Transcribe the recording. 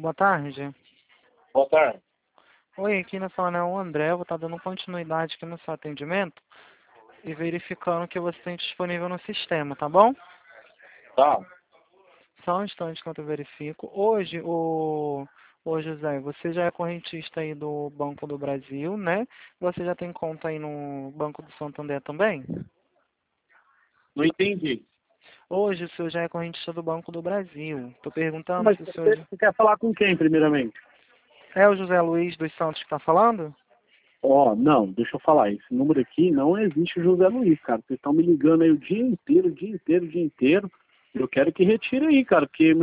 boa tarde. Boa tarde. Oi, aqui na sala é o André, eu vou estar dando continuidade aqui no seu atendimento e verificando que você tem disponível no sistema, tá bom? Tá. Só um instante enquanto eu verifico. Ô José, você já é correntista aí do Banco do Brasil, né? Você já tem conta aí no Banco do Santander também? Não entendi. Hoje o senhor já é correntista do Banco do Brasil. Tô perguntando Mas se o senhor... você quer falar com quem, primeiramente? É o José Luiz dos Santos que está falando? Não, deixa eu falar. Esse número aqui não existe José Luiz, cara. Vocês estão me ligando aí o dia inteiro. Eu quero que retire aí, cara, porque